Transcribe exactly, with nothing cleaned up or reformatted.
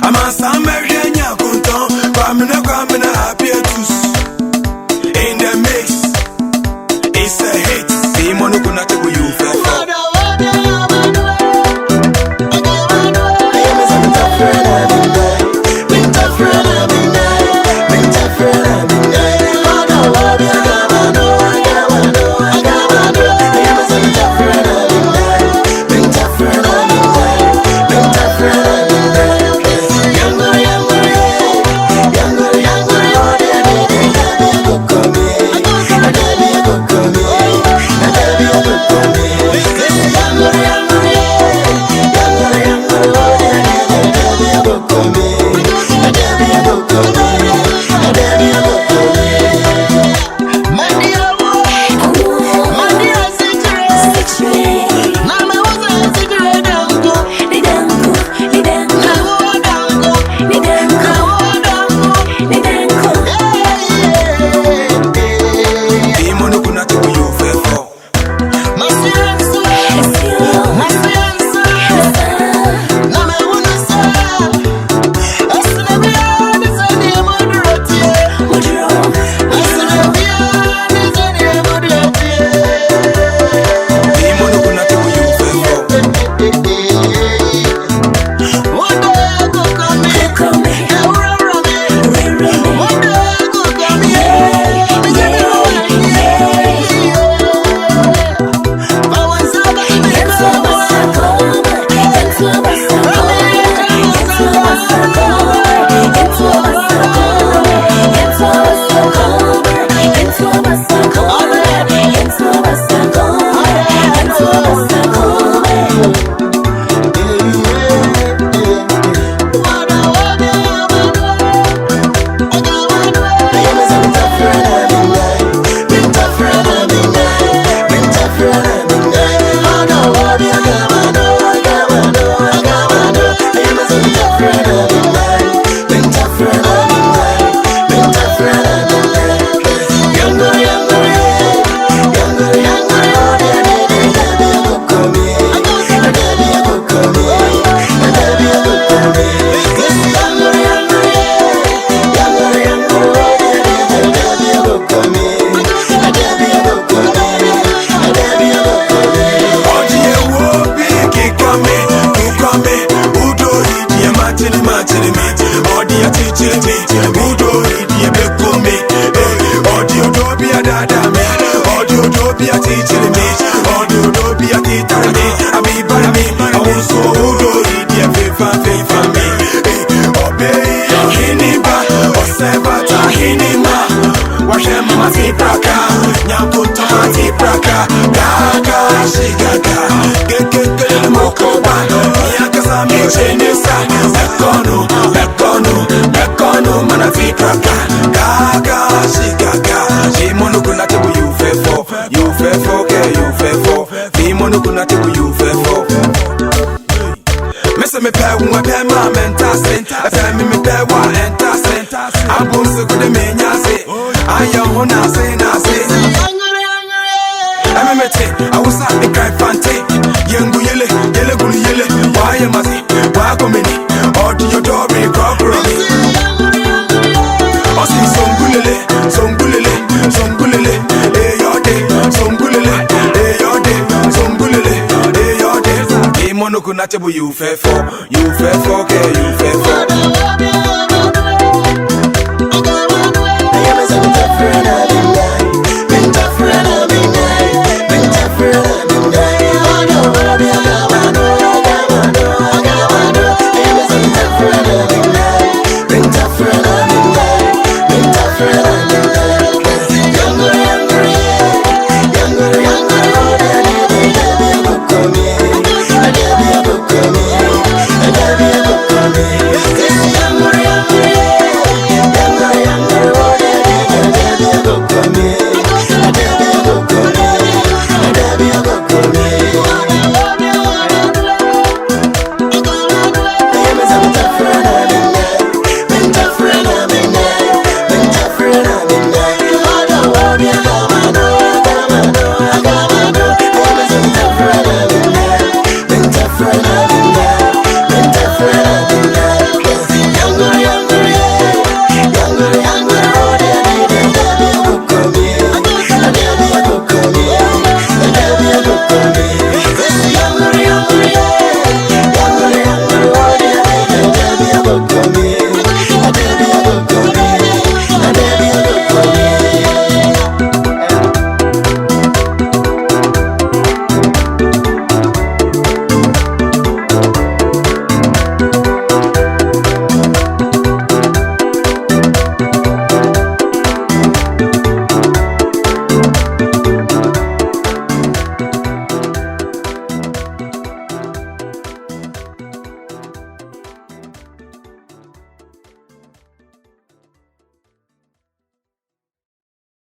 I'm a summer Kenya Kunton, Kwamina Kwamina Apietus. In the mix, it's a hit. See Monokuna to you for. Me pay one pay my mental center. I tell me me pay one enter center. I'm going to go to me nyase. I am on a say na say. I'm a mate. I was at the cry fante. Yengu yele yele gulu yele. Why am I say? Why come in? Or do you do me crop me? I see some gulele, some gulele, some gulele. Hey your day, some gulele. Hey your day, some gulele. Hey your day. Mono kunache bu you fair for, you fair for, okay, you fair for.